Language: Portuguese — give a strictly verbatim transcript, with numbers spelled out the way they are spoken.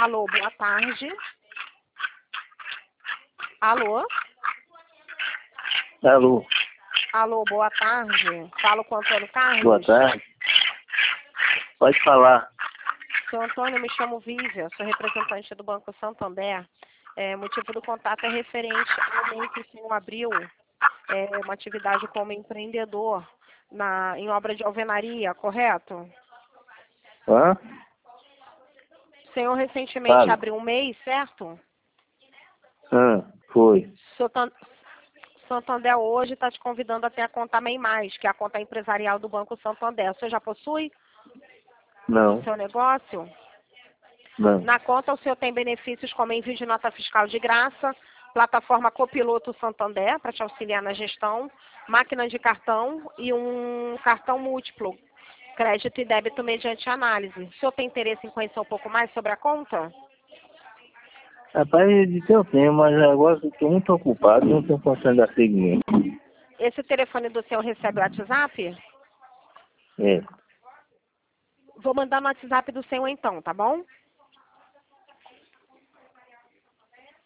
Alô, boa tarde. Alô? Alô. Alô, boa tarde. Falo com o Antônio Carlos. Boa tarde. Pode falar. Seu Antônio, me chamo Vívia, sou representante do Banco Santander. É, motivo do contato é referente ao mês que o senhor abriu é, uma atividade como empreendedor na, em obra de alvenaria, correto? Hã? O senhor recentemente Fala. abriu um mês, certo? Hã? Foi. Sotan- Santander hoje está te convidando a ter a conta MEI Mais, que é a conta empresarial do Banco Santander. O senhor já possui Não. o seu negócio? Não. Na conta, o senhor tem benefícios como envio de nota fiscal de graça, plataforma Copiloto Santander, para te auxiliar na gestão, máquina de cartão e um cartão múltiplo, crédito e débito mediante análise. O senhor tem interesse em conhecer um pouco mais sobre a conta? Rapaz, de teu tempo, mas agora eu estou muito ocupado, não estou conseguindo dar seguimento. Esse telefone do senhor recebe o WhatsApp? É. Vou mandar no WhatsApp do senhor então, tá bom?